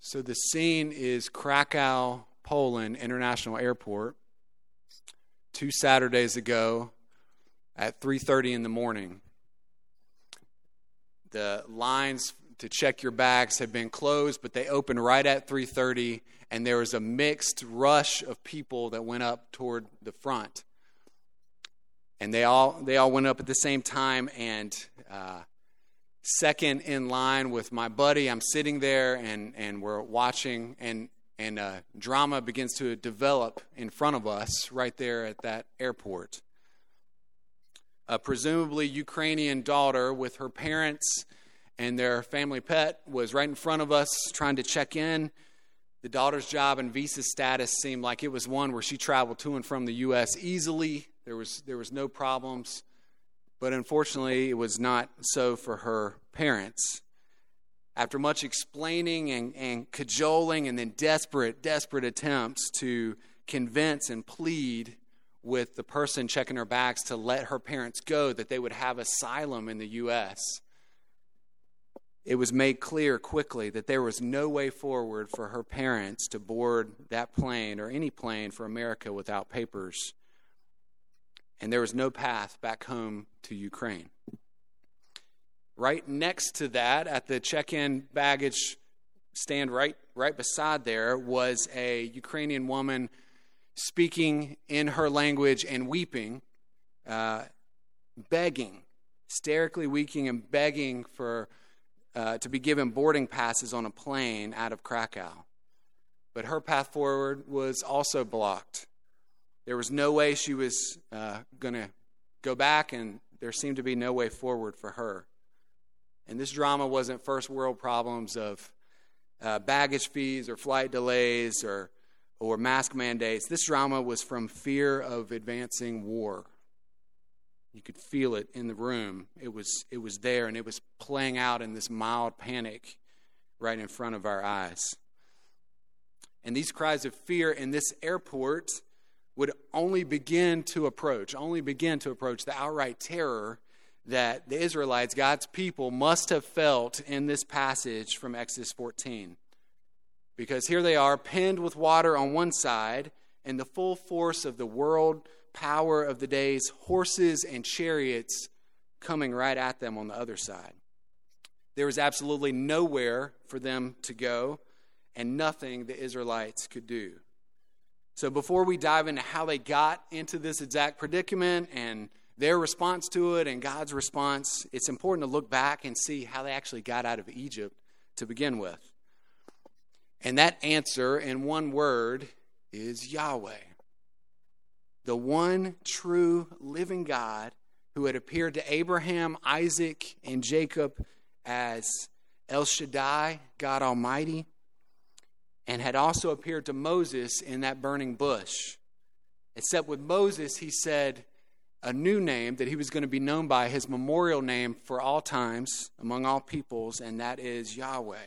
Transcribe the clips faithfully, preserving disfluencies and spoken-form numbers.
So the scene is Krakow, Poland International Airport, two Saturdays ago at three thirty in the morning. The lines to check your bags had been closed, but they opened right at three thirty, and there was a mixed rush of people that went up toward the front. And they all they all went up at the same time, and uh, second in line with my buddy, I'm sitting there, and, and we're watching, and and uh, drama begins to develop in front of us right there at that airport. A presumably Ukrainian daughter with her parents and their family pet was right in front of us trying to check in. The daughter's job and visa status seemed like it was one where she traveled to and from the U S easily. There was there was no problems. But unfortunately, it was not so for her parents. After much explaining and, and cajoling and then desperate, desperate attempts to convince and plead with the person checking her bags to let her parents go, that they would have asylum in the U S, it was made clear quickly that there was no way forward for her parents to board that plane or any plane for America without papers. And there was no path back home to Ukraine. Right next to that, at the check-in baggage stand right, right beside there, was a Ukrainian woman speaking in her language and weeping, uh, begging, hysterically weeping and begging for uh, to be given boarding passes on a plane out of Krakow. But her path forward was also blocked. There was no way she was uh, going to go back, and there seemed to be no way forward for her. And this drama wasn't first world problems of uh, baggage fees or flight delays or or mask mandates. This drama was from fear of advancing war. You could feel it in the room. It was it was there, and it was playing out in this mild panic right in front of our eyes. And these cries of fear in this airport would only begin to approach, only begin to approach the outright terror that the Israelites, God's people, must have felt in this passage from Exodus fourteen. Because here they are, penned with water on one side, and the full force of the world power of the day's horses and chariots coming right at them on the other side. There was absolutely nowhere for them to go, and nothing the Israelites could do. So before we dive into how they got into this exact predicament and their response to it and God's response, it's important to look back and see how they actually got out of Egypt to begin with. And that answer in one word is Yahweh. The one true living God who had appeared to Abraham, Isaac, and Jacob as El Shaddai, God Almighty, and had also appeared to Moses in that burning bush. Except with Moses, he said a new name that he was going to be known by, his memorial name for all times, among all peoples, and that is Yahweh.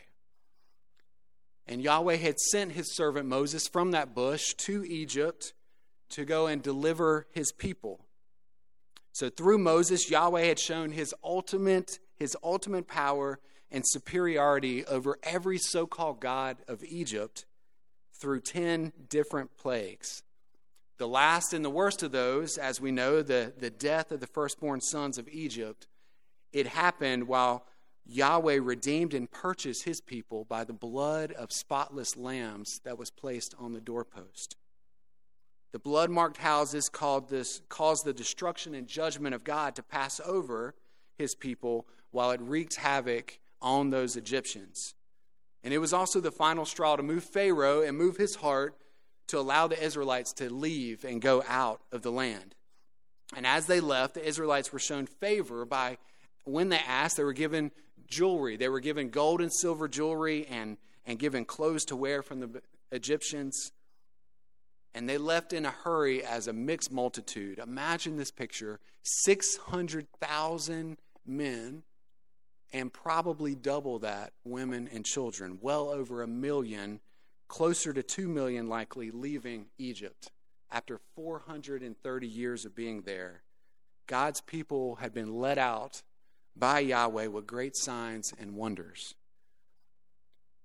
And Yahweh had sent his servant Moses from that bush to Egypt to go and deliver his people. So through Moses, Yahweh had shown his ultimate, his ultimate power and superiority over every so-called god of Egypt through ten different plagues. The last and the worst of those, as we know, the, the death of the firstborn sons of Egypt, it happened while Yahweh redeemed and purchased his people by the blood of spotless lambs that was placed on the doorpost. The blood-marked houses called this, caused the destruction and judgment of God to pass over his people while it wreaked havoc on those Egyptians. And it was also the final straw to move Pharaoh and move his heart to allow the Israelites to leave and go out of the land. And as they left, the Israelites were shown favor by, when they asked, they were given jewelry. They were given gold and silver jewelry and, and given clothes to wear from the Egyptians. And they left in a hurry as a mixed multitude. Imagine this picture, six hundred thousand men and probably double that, women and children. Well over a million, closer to two million likely, leaving Egypt after four hundred thirty years of being there. God's people had been led out by Yahweh with great signs and wonders.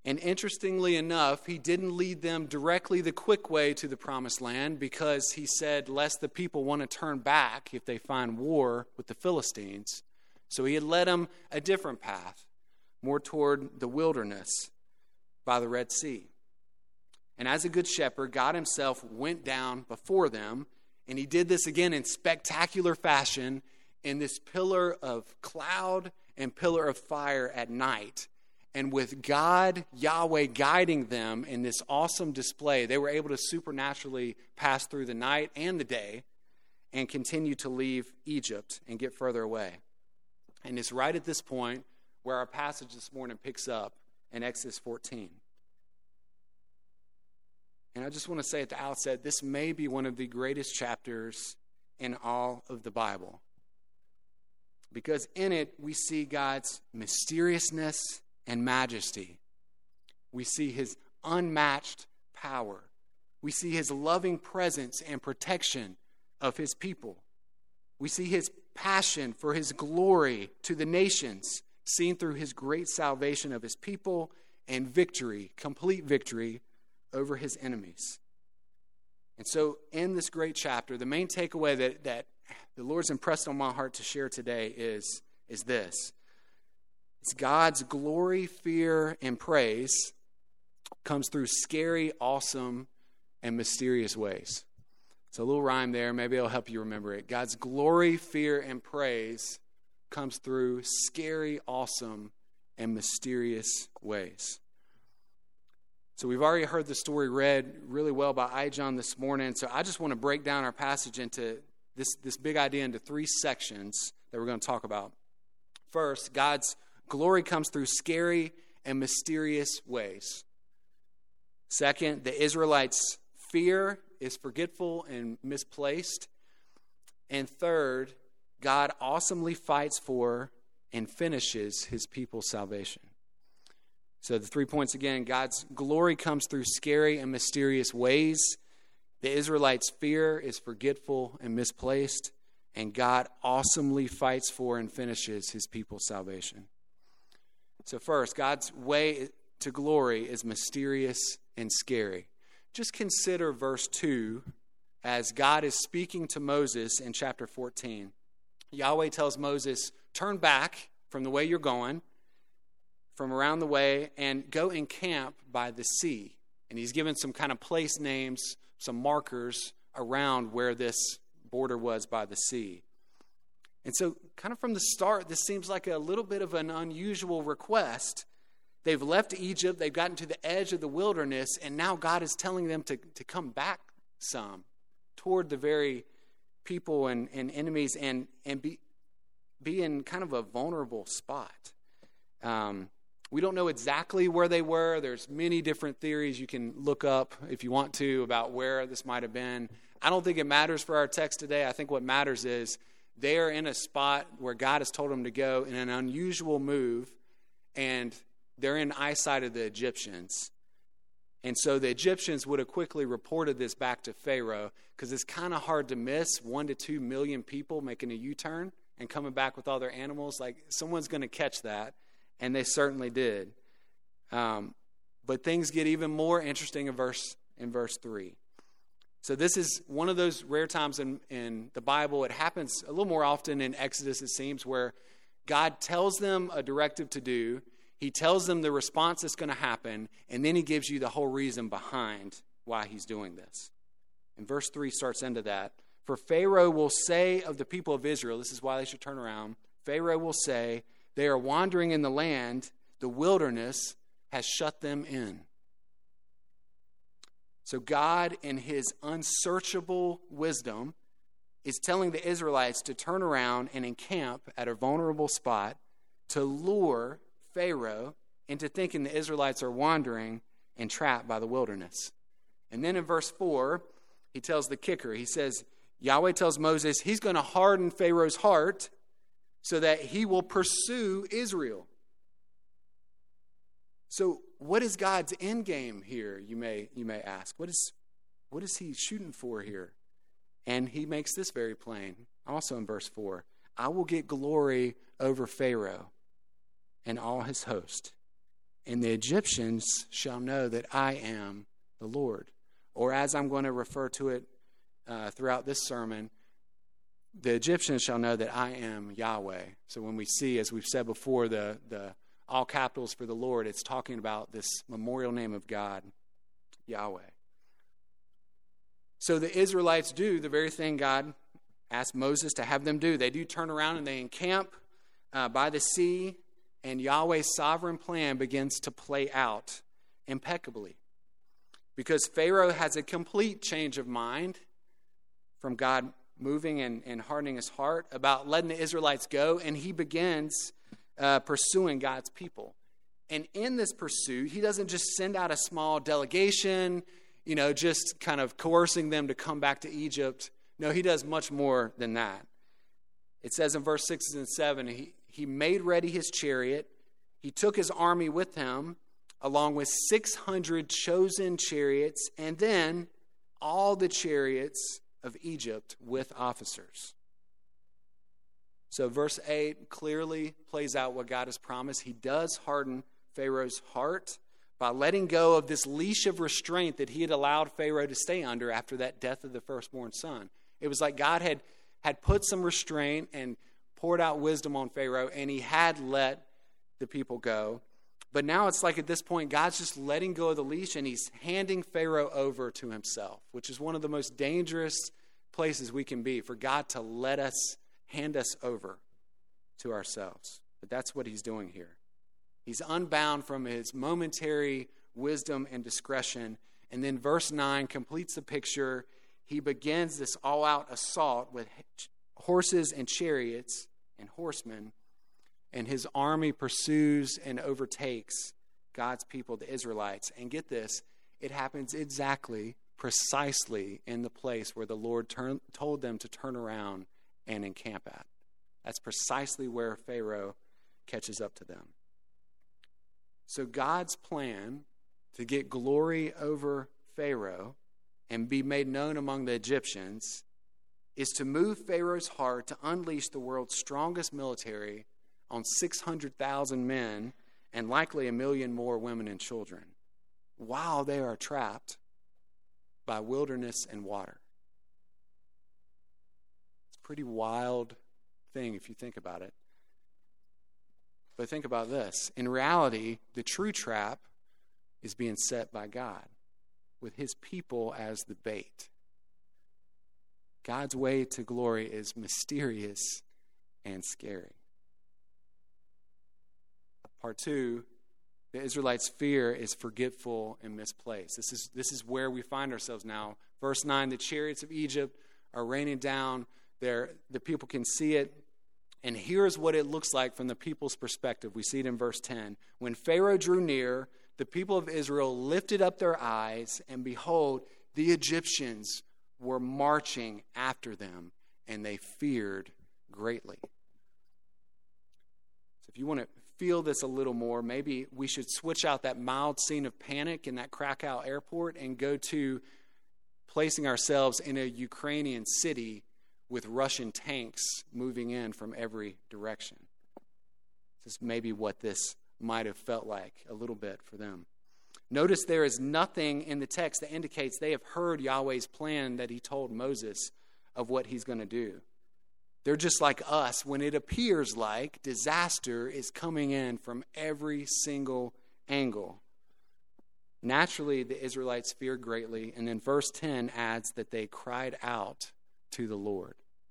And interestingly enough, he didn't lead them directly the quick way to the promised land, because he said, lest the people want to turn back if they find war with the Philistines. So he had led them a different path, more toward the wilderness by the Red Sea. And as a good shepherd, God himself went down before them, and he did this again in spectacular fashion in this pillar of cloud and pillar of fire at night. And with God, Yahweh, guiding them in this awesome display, they were able to supernaturally pass through the night and the day and continue to leave Egypt and get further away. And it's right at this point where our passage this morning picks up in Exodus fourteen. And I just want to say at the outset, this may be one of the greatest chapters in all of the Bible. Because in it, we see God's mysteriousness and majesty. We see his unmatched power. We see his loving presence and protection of his people. We see his passion for his glory to the nations, seen through his great salvation of his people and victory, complete victory over his enemies. And so in this great chapter, the main takeaway that, that the Lord's impressed on my heart to share today is, is this. It's God's glory, fear, and praise comes through scary, awesome, and mysterious ways. It's a little rhyme there. Maybe it'll help you remember it. God's glory, fear, and praise comes through scary, awesome, and mysterious ways. So we've already heard the story read really well by Ijon this morning. So I just want to break down our passage into this, this big idea into three sections that we're going to talk about. First, God's glory comes through scary and mysterious ways. Second, the Israelites' fear is forgetful and misplaced. And third, God awesomely fights for and finishes his people's salvation. So the three points again: God's glory comes through scary and mysterious ways. The Israelites' fear is forgetful and misplaced. And God awesomely fights for and finishes his people's salvation. So first, God's way to glory is mysterious and scary. Just consider verse two as God is speaking to Moses in chapter fourteen. Yahweh tells Moses, turn back from the way you're going, from around the way, and go encamp by the sea. And he's given some kind of place names, some markers around where this border was by the sea. And so kind of from the start, this seems like a little bit of an unusual request. They've left Egypt, they've gotten to the edge of the wilderness, and now God is telling them to, to come back some toward the very people and, and enemies and, and be, be in kind of a vulnerable spot. Um, we don't know exactly where they were. There's many different theories you can look up if you want to about where this might have been. I don't think it matters for our text today. I think what matters is they are in a spot where God has told them to go in an unusual move, and they're in eyesight of the Egyptians. And so the Egyptians would have quickly reported this back to Pharaoh, because it's kind of hard to miss one to two million people making a U-turn and coming back with all their animals. Like, someone's going to catch that, and they certainly did. Um, but things get even more interesting in verse in verse three. So this is one of those rare times in, in the Bible. It happens a little more often in Exodus, it seems, where God tells them a directive to do. He tells them the response that's going to happen, and then he gives you the whole reason behind why he's doing this. And verse three starts into that. For Pharaoh will say of the people of Israel, this is why they should turn around, Pharaoh will say, they are wandering in the land, the wilderness has shut them in. So God, in his unsearchable wisdom, is telling the Israelites to turn around and encamp at a vulnerable spot to lure Pharaoh into thinking the Israelites are wandering and trapped by the wilderness. And then in verse four, he tells the kicker. He says, Yahweh tells Moses he's going to harden Pharaoh's heart so that he will pursue Israel. So what is God's end game here, you may you may ask? What is what is he shooting for here? And he makes this very plain, also in verse four. I will get glory over Pharaoh and all his host, and the Egyptians shall know that I am the Lord. Or as I'm going to refer to it uh, throughout this sermon, the Egyptians shall know that I am Yahweh. So when we see, as we've said before, the, the all capitals for the Lord, it's talking about this memorial name of God, Yahweh. So the Israelites do the very thing God asked Moses to have them do. They do turn around and they encamp uh, by the sea, and Yahweh's sovereign plan begins to play out impeccably. Because Pharaoh has a complete change of mind from God moving and, and hardening his heart about letting the Israelites go, and he begins uh, pursuing God's people. And in this pursuit, he doesn't just send out a small delegation, you know, just kind of coercing them to come back to Egypt. No, he does much more than that. It says in verse six and seven, he, he made ready his chariot. He took his army with him, along with six hundred chosen chariots, and then all the chariots of Egypt with officers. So verse eight clearly plays out what God has promised. He does harden Pharaoh's heart by letting go of this leash of restraint that he had allowed Pharaoh to stay under after that death of the firstborn son. It was like God had, had put some restraint and poured out wisdom on Pharaoh, and he had let the people go. But now it's like at this point, God's just letting go of the leash, and he's handing Pharaoh over to himself, which is one of the most dangerous places we can be, for God to let us, hand us over to ourselves. But that's what he's doing here. He's unbound from his momentary wisdom and discretion. And then verse nine completes the picture. He begins this all-out assault with horses and chariots and horsemen. And his army pursues and overtakes God's people, the Israelites. And get this, it happens exactly, precisely in the place where the Lord turn, told them to turn around and encamp at. That's precisely where Pharaoh catches up to them. So God's plan to get glory over Pharaoh and be made known among the Egyptians is to move Pharaoh's heart to unleash the world's strongest military on six hundred thousand men and likely a million more women and children while they are trapped by wilderness and water. It's a pretty wild thing if you think about it. But think about this. In reality, the true trap is being set by God with his people as the bait. God's way to glory is mysterious and scary. Part two, the Israelites' fear is forgetful and misplaced. This is, this is where we find ourselves now. Verse nine, the chariots of Egypt are raining down. There, the people can see it. And here's what it looks like from the people's perspective. We see it in verse ten. When Pharaoh drew near, the people of Israel lifted up their eyes, and behold, the Egyptians were marching after them, and they feared greatly. So if you want to feel this a little more, maybe we should switch out that mild scene of panic in that Krakow airport and go to placing ourselves in a Ukrainian city with Russian tanks moving in from every direction. This is maybe what this might have felt like a little bit for them. Notice there is nothing in the text that indicates they have heard Yahweh's plan that he told Moses of what he's going to do. They're just like us when it appears like disaster is coming in from every single angle. Naturally, the Israelites feared greatly, and then verse ten adds that they cried out to the Lord.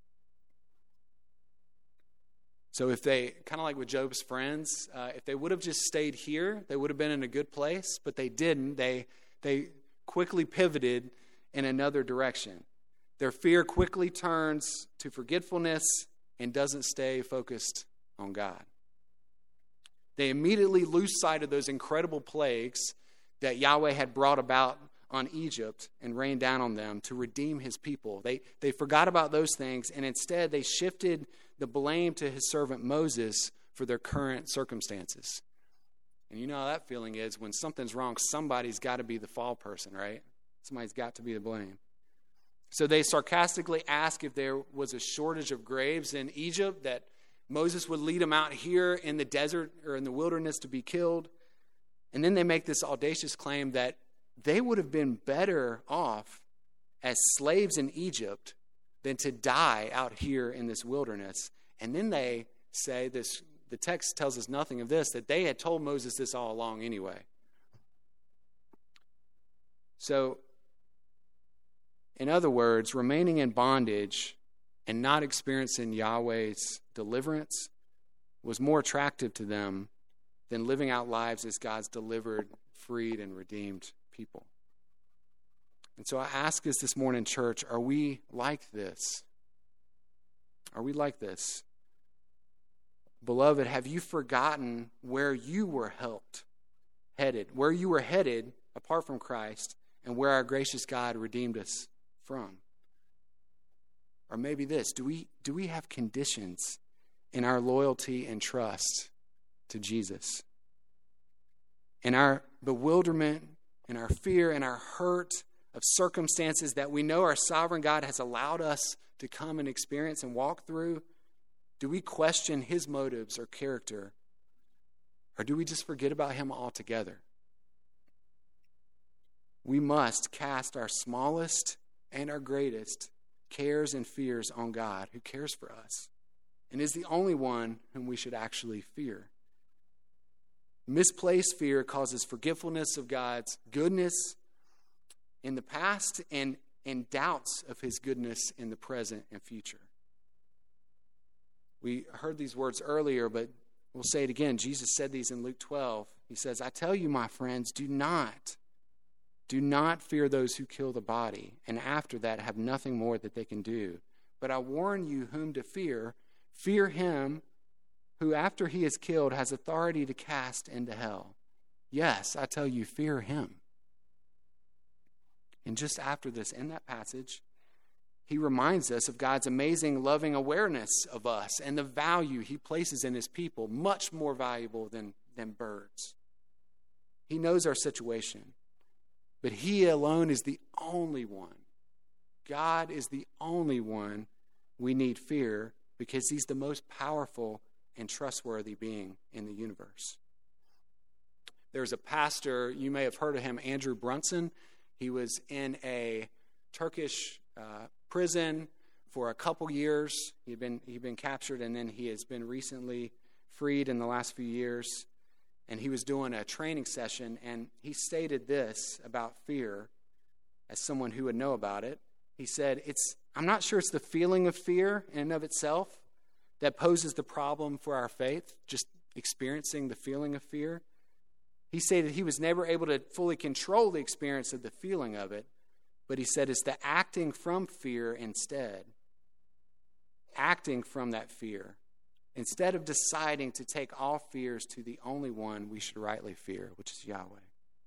So if they, kind of like with Job's friends, uh, if they would have just stayed here, they would have been in a good place, but they didn't. They, they quickly pivoted in another direction. Their fear quickly turns to forgetfulness and doesn't stay focused on God. They immediately lose sight of those incredible plagues that Yahweh had brought about on Egypt and rained down on them to redeem his people. They, they forgot about those things, and instead they shifted the blame to his servant Moses for their current circumstances. And you know how that feeling is. When something's wrong, somebody's got to be the fall person, right? Somebody's got to be the blame. So they sarcastically ask if there was a shortage of graves in Egypt, that Moses would lead them out here in the desert or in the wilderness to be killed. And then they make this audacious claim that they would have been better off as slaves in Egypt than to die out here in this wilderness. And then they say this, the text tells us nothing of this, that they had told Moses this all along anyway. So, in other words, remaining in bondage and not experiencing Yahweh's deliverance was more attractive to them than living out lives as God's delivered, freed, and redeemed people. And so I ask us this morning, church, are we like this? Are we like this? Beloved, have you forgotten where you were helped, headed, where you were headed apart from Christ, and where our gracious God redeemed us from? Or maybe this, do we do we have conditions in our loyalty and trust to Jesus? In our bewilderment, in our fear, in our hurt of circumstances that we know our sovereign God has allowed us to come and experience and walk through, do we question his motives or character? Or do we just forget about him altogether? We must cast our smallest and our greatest cares and fears on God, who cares for us and is the only one whom we should actually fear. Misplaced fear causes forgetfulness of God's goodness in the past and, and doubts of his goodness in the present and future. We heard these words earlier, but we'll say it again. Jesus said these in Luke twelve. He says, I tell you, my friends, do not, do not fear those who kill the body, and after that have nothing more that they can do. But I warn you whom to fear. Fear him who, after he is killed, has authority to cast into hell. Yes, I tell you, fear him. And just after this, in that passage, he reminds us of God's amazing loving awareness of us and the value he places in his people, much more valuable than, than birds. He knows our situation, but he alone is the only one. God is the only one we need fear because he's the most powerful and trustworthy being in the universe. There's a pastor, you may have heard of him, Andrew Brunson. He was in a Turkish uh, prison for a couple years. He'd been he'd been captured, and then he has been recently freed in the last few years. And he was doing a training session, and he stated this about fear as someone who would know about it. He said, "It's I'm not sure it's the feeling of fear in and of itself that poses the problem for our faith, just experiencing the feeling of fear." He stated he was never able to fully control the experience of the feeling of it, but he said it's the acting from fear instead. Acting from that fear. Instead of deciding to take all fears to the only one we should rightly fear, which is Yahweh.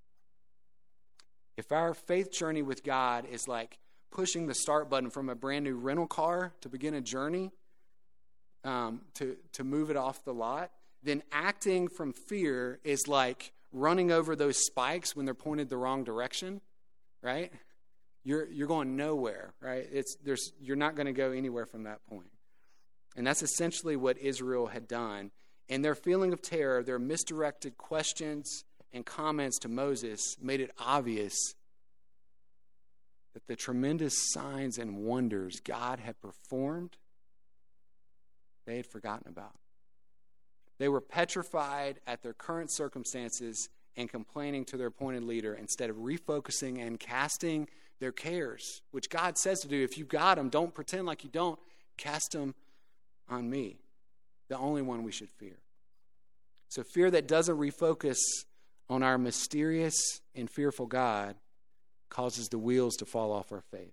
If our faith journey with God is like pushing the start button from a brand new rental car to begin a journey, um, to, to move it off the lot, then acting from fear is like running over those spikes when they're pointed the wrong direction, right? You're you're going nowhere, right? It's there's you're not going to go anywhere from that point. And that's essentially what Israel had done. And their feeling of terror, their misdirected questions and comments to Moses made it obvious that the tremendous signs and wonders God had performed, they had forgotten about. They were petrified at their current circumstances and complaining to their appointed leader instead of refocusing and casting their cares, which God says to do. If you got them, don't pretend like you don't. Cast them on me, the only one we should fear. So fear that doesn't refocus on our mysterious and fearful God causes the wheels to fall off our faith,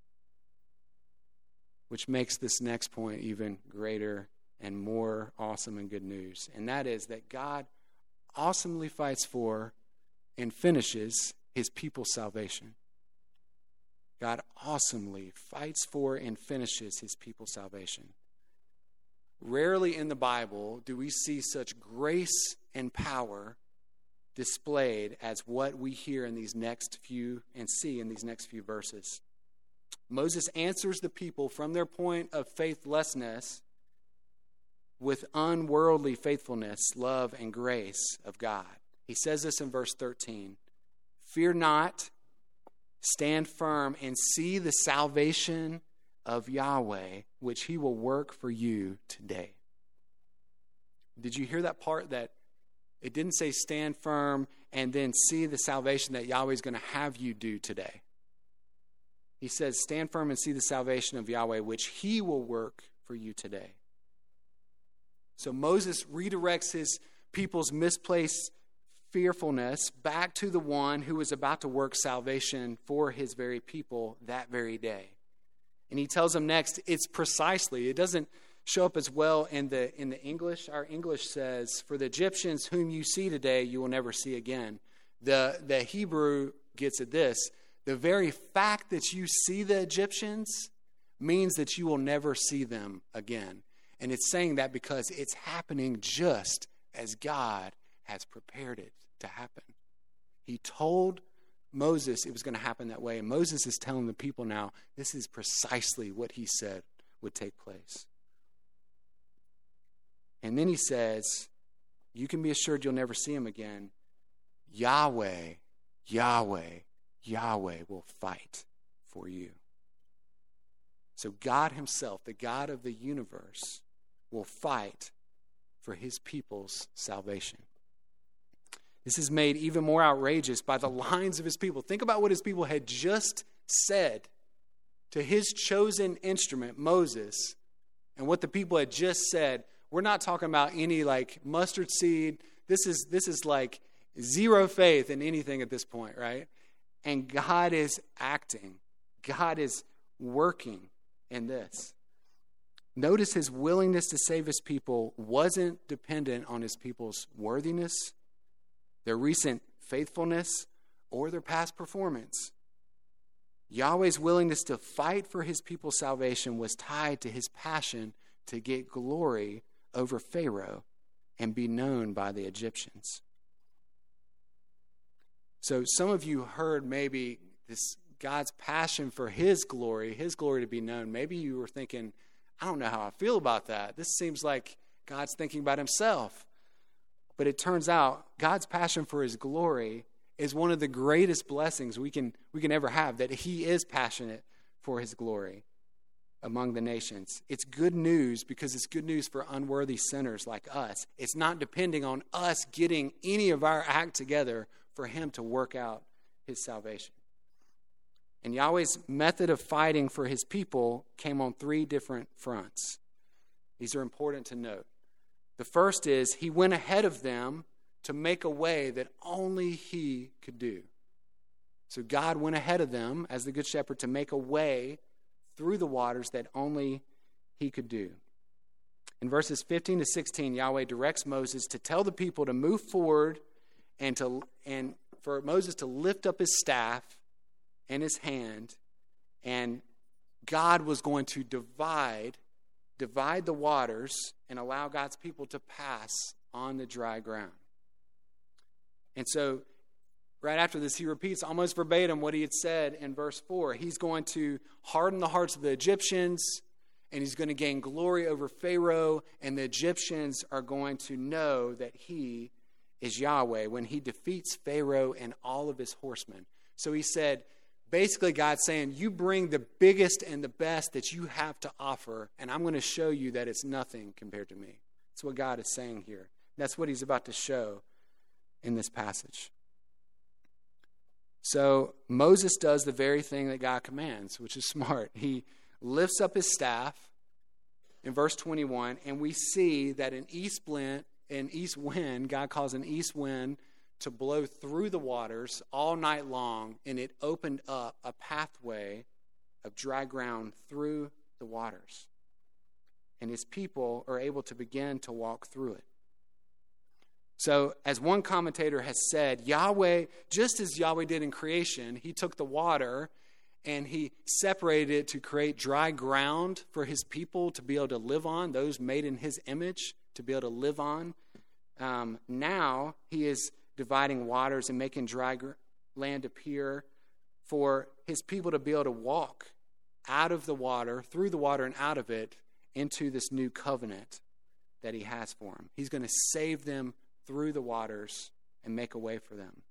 which makes this next point even greater and more awesome and good news. And that is that God awesomely fights for and finishes his people's salvation. God awesomely fights for and finishes his people's salvation. Rarely in the Bible do we see such grace and power displayed as what we hear in these next few and see in these next few verses. Moses answers the people from their point of faithlessness with unworldly faithfulness, love, and grace of God. He says this in verse thirteen. Fear not, stand firm, and see the salvation of Yahweh, which he will work for you today. Did you hear that part? That it didn't say stand firm and then see the salvation that Yahweh is going to have you do today. He says, stand firm and see the salvation of Yahweh, which he will work for you today. So Moses redirects his people's misplaced fearfulness back to the one who was about to work salvation for his very people that very day. And he tells them next, it's precisely, it doesn't show up as well in the in the English. Our English says, for the Egyptians whom you see today, you will never see again. The, the Hebrew gets at this. The very fact that you see the Egyptians means that you will never see them again. And it's saying that because it's happening just as God has prepared it to happen. He told Moses it was going to happen that way. And Moses is telling the people now, this is precisely what he said would take place. And then he says, you can be assured you'll never see him again. Yahweh, Yahweh, Yahweh will fight for you. So God himself, the God of the universe, will fight for his people's salvation. This is made even more outrageous by the lines of his people. Think about what his people had just said to his chosen instrument, Moses, and what the people had just said. We're not talking about any like mustard seed. This is this is like zero faith in anything at this point, right? And God is acting. God is working in this. Notice his willingness to save his people wasn't dependent on his people's worthiness, their recent faithfulness, or their past performance. Yahweh's willingness to fight for his people's salvation was tied to his passion to get glory over Pharaoh and be known by the Egyptians. So some of you heard maybe this God's passion for his glory, his glory to be known. Maybe you were thinking, I don't know how I feel about that. This seems like God's thinking about himself. But it turns out God's passion for his glory is one of the greatest blessings we can we can ever have, that he is passionate for his glory among the nations. It's good news because it's good news for unworthy sinners like us. It's not depending on us getting any of our act together for him to work out his salvation. And Yahweh's method of fighting for his people came on three different fronts. These are important to note. The first is he went ahead of them to make a way that only he could do. So God went ahead of them as the good shepherd to make a way through the waters that only he could do. In verses fifteen to sixteen, Yahweh directs Moses to tell the people to move forward and to and for Moses to lift up his staff and his hand, and God was going to divide divide the waters and allow God's people to pass on the dry ground. And so right after this, he repeats almost verbatim what he had said in verse four. He's going to harden the hearts of the Egyptians, and he's going to gain glory over Pharaoh, and the Egyptians are going to know that he is Yahweh when he defeats Pharaoh and all of his horsemen. So he said, basically God's saying, you bring the biggest and the best that you have to offer, and I'm going to show you that it's nothing compared to me. That's what God is saying here. That's what he's about to show in this passage. So Moses does the very thing that God commands, which is smart. He lifts up his staff in verse twenty-one, and we see that an east wind, an east wind, God calls an east wind to blow through the waters all night long, and it opened up a pathway of dry ground through the waters. And his people are able to begin to walk through it. So, as one commentator has said, Yahweh, just as Yahweh did in creation, he took the water and he separated it to create dry ground for his people to be able to live on, those made in his image to be able to live on. Um, now, he is dividing waters and making dry gr- land appear for his people to be able to walk out of the water, through the water and out of it, into this new covenant that he has for them. He's going to save them through the waters and make a way for them.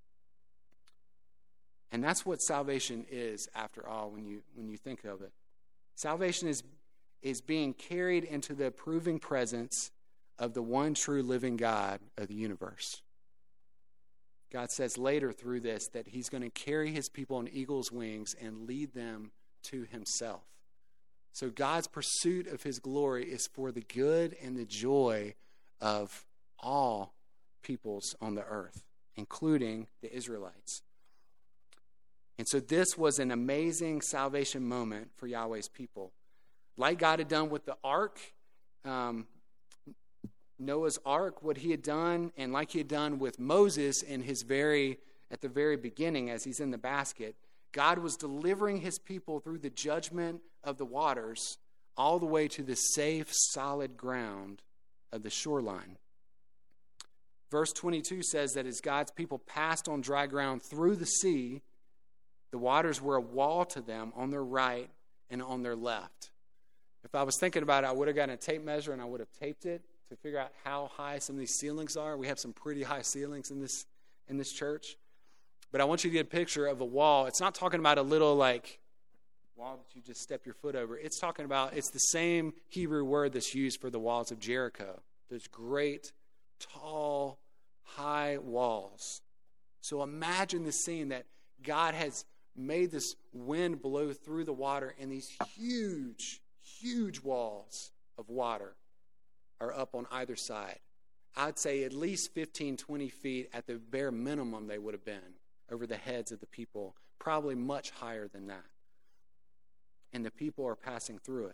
And that's what salvation is, after all, when you when you think of it. Salvation is is being carried into the approving presence of the one true living God of the universe. God says later through this that he's going to carry his people on eagle's wings and lead them to himself. So God's pursuit of his glory is for the good and the joy of all peoples on the earth, including the Israelites. And so this was an amazing salvation moment for Yahweh's people. Like God had done with the ark, um, Noah's ark, what he had done, and like he had done with Moses in his very, at the very beginning as he's in the basket, God was delivering his people through the judgment of the waters all the way to the safe, solid ground of the shoreline. Verse twenty-two says that as God's people passed on dry ground through the sea, the waters were a wall to them on their right and on their left. If I was thinking about it, I would have gotten a tape measure and I would have taped it to figure out how high some of these ceilings are. We have some pretty high ceilings in this in this church. But I want you to get a picture of a wall. It's not talking about a little like wall that you just step your foot over. It's talking about, it's the same Hebrew word that's used for the walls of Jericho. Those great, tall, high walls. So imagine the scene that God has made this wind blow through the water, and these huge, huge walls of water are up on either side. I'd say at least fifteen, twenty feet at the bare minimum they would have been over the heads of the people, probably much higher than that. And the people are passing through it.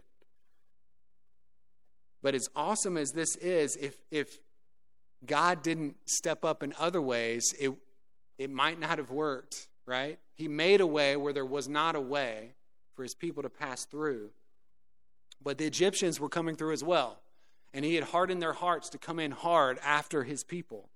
But as awesome as this is, if if God didn't step up in other ways, it it might not have worked, right? He made a way where there was not a way for his people to pass through. But the Egyptians were coming through as well. And he had hardened their hearts to come in hard after his people.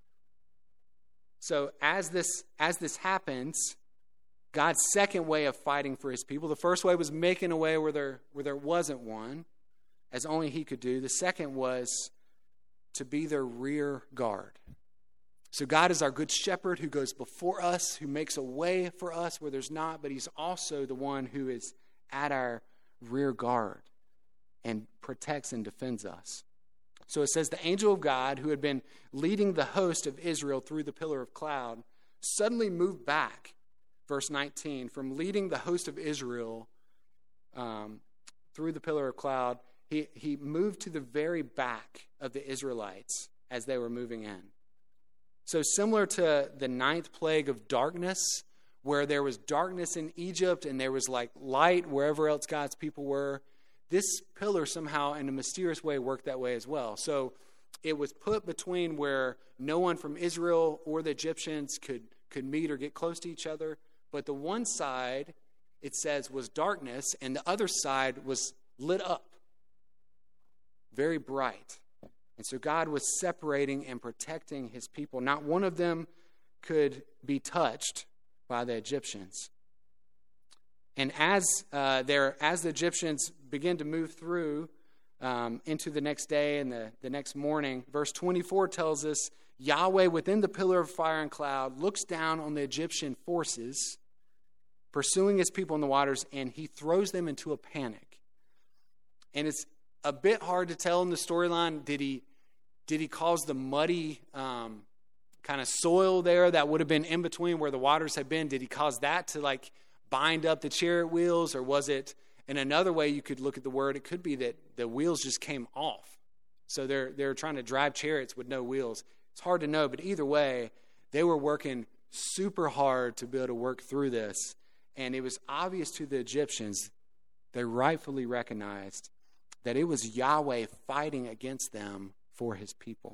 So as this as this happens, God's second way of fighting for his people, the first way was making a way where there where there wasn't one, as only he could do. The second was to be their rear guard. So God is our good shepherd who goes before us, who makes a way for us where there's not, but he's also the one who is at our rear guard and protects and defends us. So it says the angel of God, who had been leading the host of Israel through the pillar of cloud, suddenly moved back, verse nineteen, from leading the host of Israel um, through the pillar of cloud. He, he moved to the very back of the Israelites as they were moving in. So similar to the ninth plague of darkness, where there was darkness in Egypt and there was like light wherever else God's people were, this pillar somehow in a mysterious way worked that way as well. So it was put between where no one from Israel or the Egyptians could, could meet or get close to each other. But the one side, it says, was darkness, and the other side was lit up, very bright. And so God was separating and protecting his people. Not one of them could be touched by the Egyptians. And as uh, there, as the Egyptians begin to move through um, into the next day and the, the next morning, verse twenty-four tells us, Yahweh within the pillar of fire and cloud looks down on the Egyptian forces, pursuing his people in the waters, and he throws them into a panic. And it's a bit hard to tell in the storyline, did he did he cause the muddy um, kind of soil there that would have been in between where the waters had been? Did he cause that to like bind up the chariot wheels? Or was it, in another way you could look at the word, it could be that the wheels just came off. So they're they're trying to drive chariots with no wheels. It's hard to know, but either way, they were working super hard to be able to work through this. And it was obvious to the Egyptians, they rightfully recognized that it was Yahweh fighting against them for his people.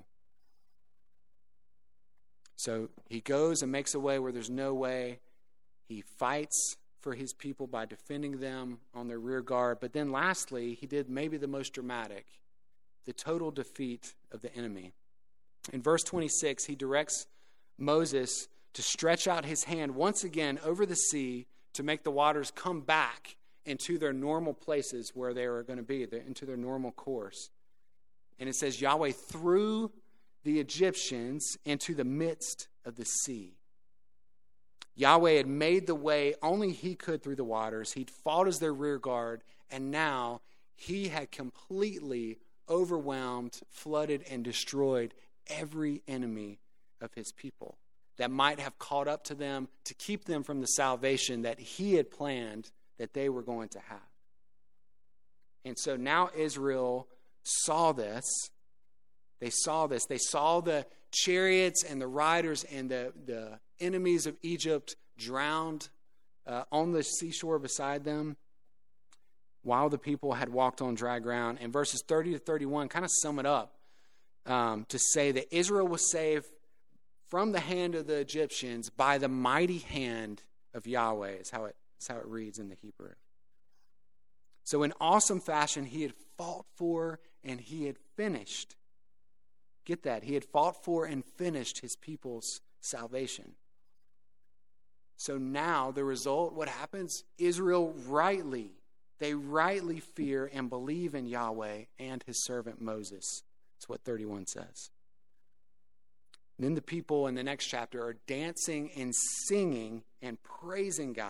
So he goes and makes a way where there's no way. He fights for his people by defending them on their rear guard. But then lastly, he did maybe the most dramatic, the total defeat of the enemy. In verse twenty-six, he directs Moses to stretch out his hand once again over the sea to make the waters come back into their normal places where they were going to be, into their normal course. And it says Yahweh threw the Egyptians into the midst of the sea. Yahweh had made the way only he could through the waters. He'd fought as their rear guard, and now he had completely overwhelmed, flooded, and destroyed every enemy of his people that might have caught up to them to keep them from the salvation that he had planned that they were going to have. And so now Israel saw this. They saw this. They saw the chariots and the riders and the, the enemies of Egypt drowned uh, on the seashore beside them while the people had walked on dry ground. And verses thirty to thirty-one kind of sum it up um, to say that Israel was saved from the hand of the Egyptians by the mighty hand of Yahweh, is how it, is how it reads in the Hebrew. So in awesome fashion, he had fought for and he had finished. Get that. He had fought for and finished his people's salvation. So now the result, what happens? Israel rightly, they rightly fear and believe in Yahweh and his servant Moses. That's what thirty-one says. And then the people in the next chapter are dancing and singing and praising God.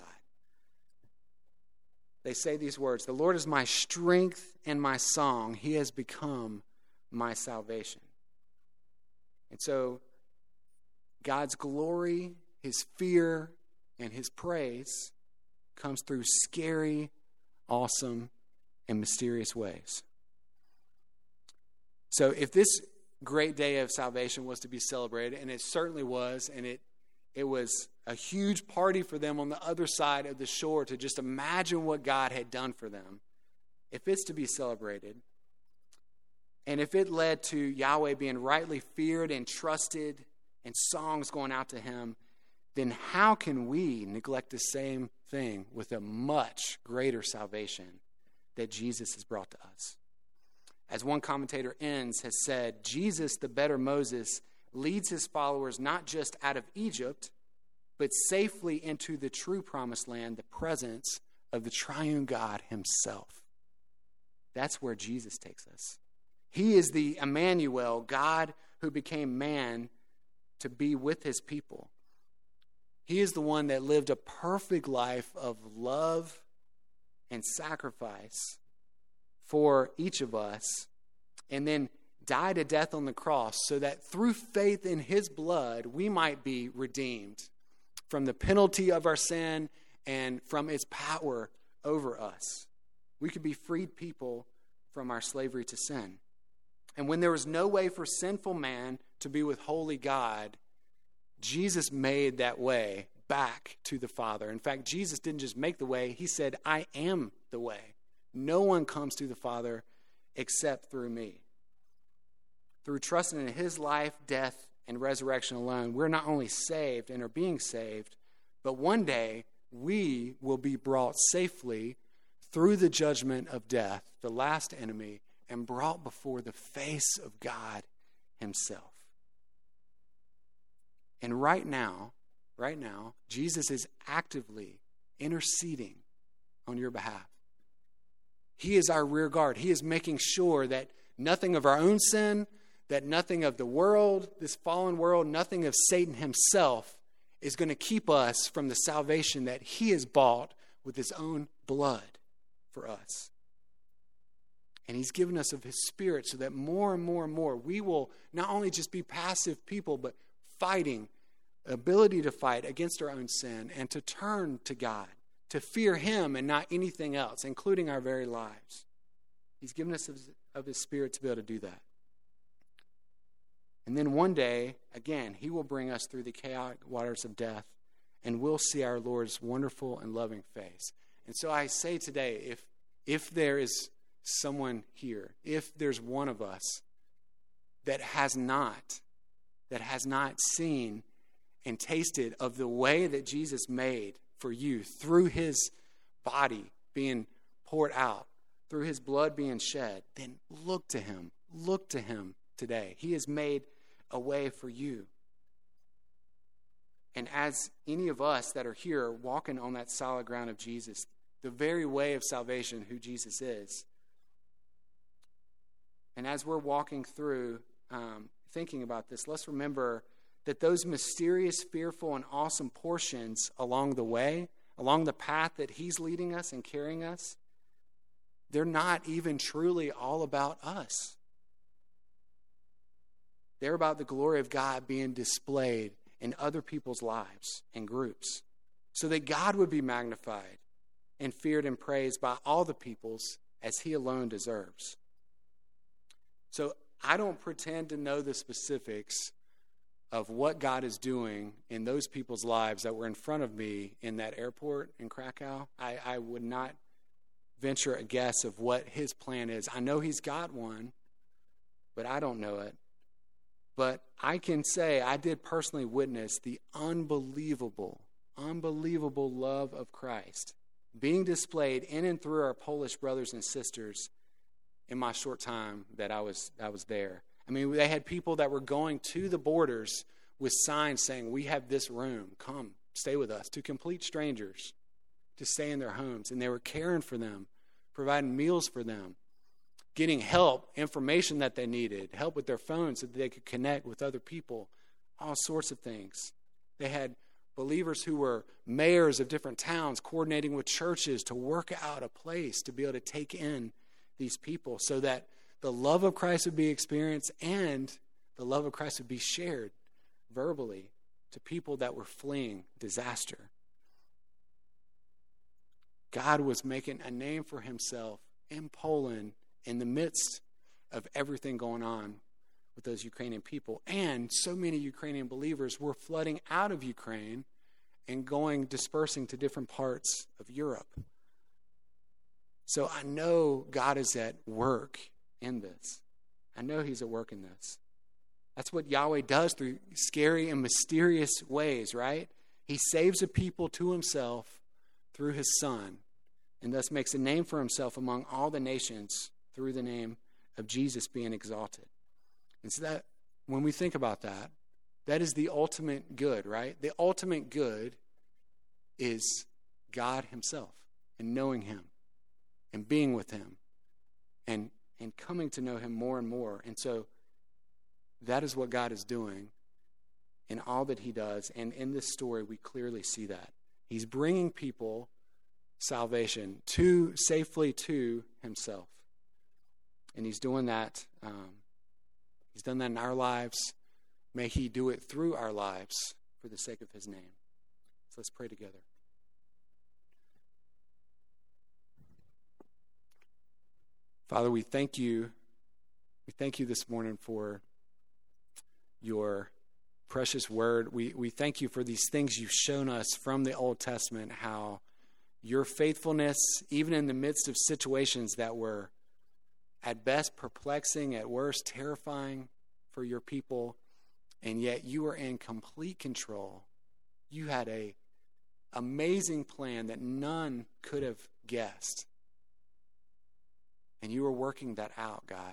They say these words, "The Lord is my strength and my song. He has become my salvation." And so God's glory, his fear, and his praise comes through scary, awesome, and mysterious ways. So if this great day of salvation was to be celebrated, and it certainly was, and it it was a huge party for them on the other side of the shore to just imagine what God had done for them, if it's to be celebrated, and if it led to Yahweh being rightly feared and trusted and songs going out to him, then how can we neglect the same thing with a much greater salvation that Jesus has brought to us? As one commentator ends has said, Jesus, the better Moses, leads his followers not just out of Egypt, but safely into the true promised land, the presence of the triune God himself. That's where Jesus takes us. He is the Emmanuel, God who became man to be with his people. He is the one that lived a perfect life of love and sacrifice for each of us, and then died a death on the cross so that through faith in his blood, we might be redeemed from the penalty of our sin and from its power over us. We could be freed people from our slavery to sin. And when there was no way for sinful man to be with holy God, Jesus made that way back to the Father. In fact, Jesus didn't just make the way, he said, "I am the way. No one comes to the Father except through me." Through trusting in his life, death, and resurrection alone, we're not only saved and are being saved, but one day we will be brought safely through the judgment of death, the last enemy, and brought before the face of God himself. And right now, right now, Jesus is actively interceding on your behalf. He is our rear guard. He is making sure that nothing of our own sin, that nothing of the world, this fallen world, nothing of Satan himself is going to keep us from the salvation that he has bought with his own blood for us. And he's given us of his Spirit so that more and more and more we will not only just be passive people, but fighting, ability to fight against our own sin and to turn to God, to fear him and not anything else, including our very lives. He's given us of his, of his Spirit to be able to do that. And then one day, again, he will bring us through the chaotic waters of death, and we'll see our Lord's wonderful and loving face. And so I say today, if if there is someone here, if there's one of us that has not, that has not seen and tasted of the way that Jesus made for you through his body being poured out, through his blood being shed, then look to him. Look to him today. He has made a way for you. And as any of us that are here walking on that solid ground of Jesus, the very way of salvation, who Jesus is, and as we're walking through um, thinking about this, let's remember that those mysterious, fearful, and awesome portions along the way, along the path that he's leading us and carrying us, they're not even truly all about us. They're about the glory of God being displayed in other people's lives and groups, so that God would be magnified and feared and praised by all the peoples as he alone deserves. So I don't pretend to know the specifics of what God is doing in those people's lives that were in front of me in that airport in Krakow. I, I would not venture a guess of what his plan is. I know he's got one, but I don't know it. But I can say I did personally witness the unbelievable, unbelievable love of Christ being displayed in and through our Polish brothers and sisters in my short time that I was I was there. I mean, they had people that were going to the borders with signs saying, "We have this room. Come, stay with us," to complete strangers to stay in their homes. And they were caring for them, providing meals for them, getting help, information that they needed, help with their phones so that they could connect with other people, all sorts of things. They had believers who were mayors of different towns coordinating with churches to work out a place to be able to take in these people so that the love of Christ would be experienced and the love of Christ would be shared verbally to people that were fleeing disaster. God was making a name for himself in Poland in the midst of everything going on with those Ukrainian people. And so many Ukrainian believers were flooding out of Ukraine and going, dispersing to different parts of Europe. So I know God is at work in this. I know he's at work in this. That's what Yahweh does through scary and mysterious ways, right? He saves a people to himself through his Son, and thus makes a name for himself among all the nations through the name of Jesus being exalted. And so that, when we think about that, that is the ultimate good, right? The ultimate good is God himself and knowing him and being with him and, and coming to know him more and more. And so that is what God is doing in all that he does. And in this story, we clearly see that. He's bringing people salvation to safely to himself. And he's doing that. Um, he's done that in our lives. May he do it through our lives for the sake of his name. So let's pray together. Father, we thank you. We thank you this morning for your precious word. We, we thank you for these things you've shown us from the Old Testament, how your faithfulness, even in the midst of situations that were at best perplexing, at worst terrifying for your people, and yet you were in complete control. You had a amazing plan that none could have guessed. And you were working that out, God,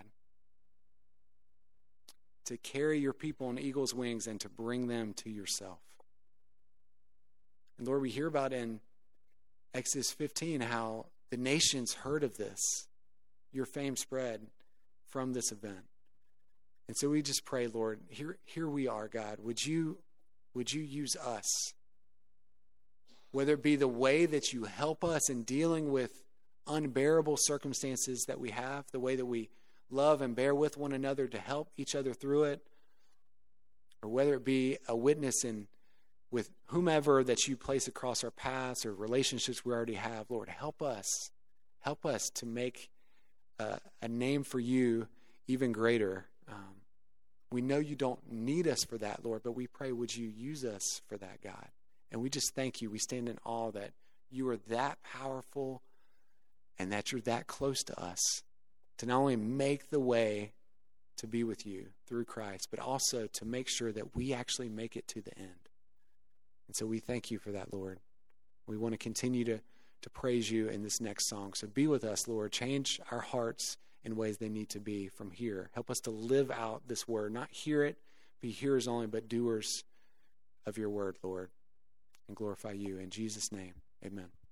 to carry your people on eagle's wings and to bring them to yourself. And Lord, we hear about in Exodus fifteen how the nations heard of this. Your fame spread from this event. And so we just pray, Lord, here, here we are, God. Would you, would you use us? Whether it be the way that you help us in dealing with unbearable circumstances that we have, the way that we love and bear with one another to help each other through it, or whether it be a witness in with whomever that you place across our paths or relationships we already have. Lord, help us. Help us to make uh, a name for you even greater. Um, we know you don't need us for that, Lord, but we pray, would you use us for that, God? And we just thank you. We stand in awe that you are that powerful and that you're that close to us to not only make the way to be with you through Christ, but also to make sure that we actually make it to the end. And so we thank you for that, Lord. We want to continue to, to praise you in this next song. So be with us, Lord. Change our hearts in ways they need to be from here. Help us to live out this word, not hear it, be hearers only, but doers of your word, Lord, and glorify you. In Jesus' name, amen.